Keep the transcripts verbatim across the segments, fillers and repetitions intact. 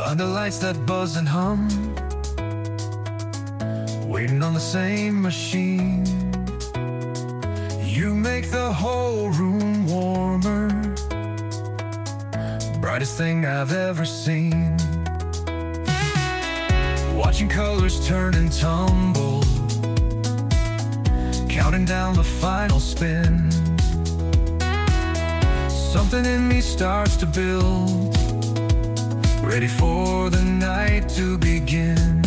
under lights that buzz and hum, waiting on the same machine. You make the whole room warmer, brightest thing I've ever seen. Watching colors turn and tumble, counting down the final spin. Something in me starts to build, ready for the night to begin.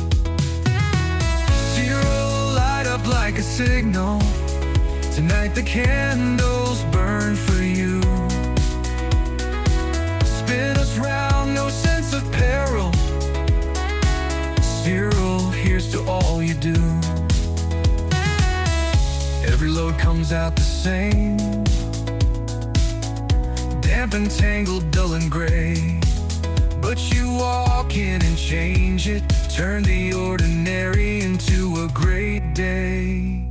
Zero light up like a signal. Tonight the candles burn for you. Spin us round, no sense of peril. Zero, here's to all you do. Every load comes out the same, damp and tangled, dull and gray. But you walk in and change it, turn the ordinary into a great day.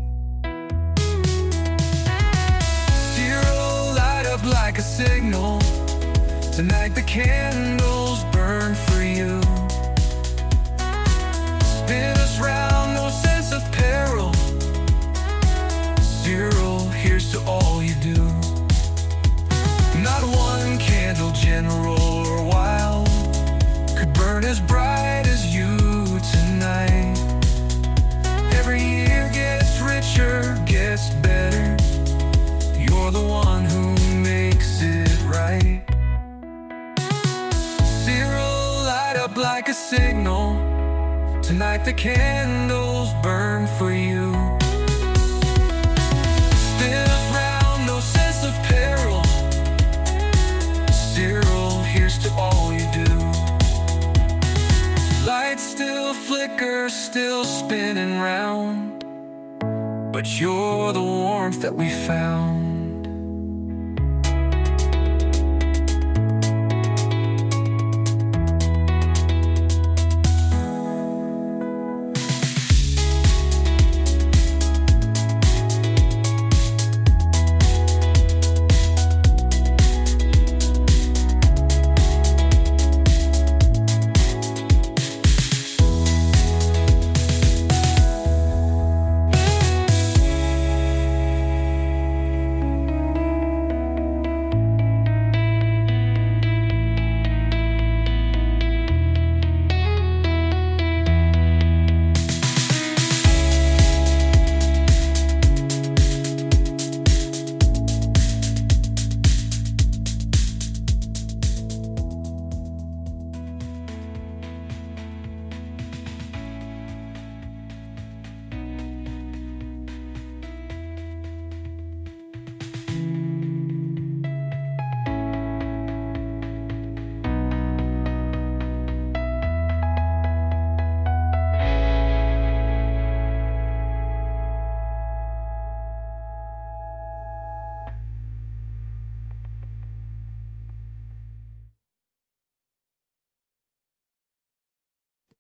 Zero light up like a signal. Tonight the candles burn for you. Spin us round, no sense of peril. Zero, here's to all you do. Not one candle, general or wild, could burn as bright as you tonight. Every year gets richer, gets better. You're the one who makes it right. Zero light up like a signal. Tonight the candles burn for you. Spin us round, no sense of peril. Zero, here's to all you do. Lights still flicker, still spinning round, but you're the warmth that we found.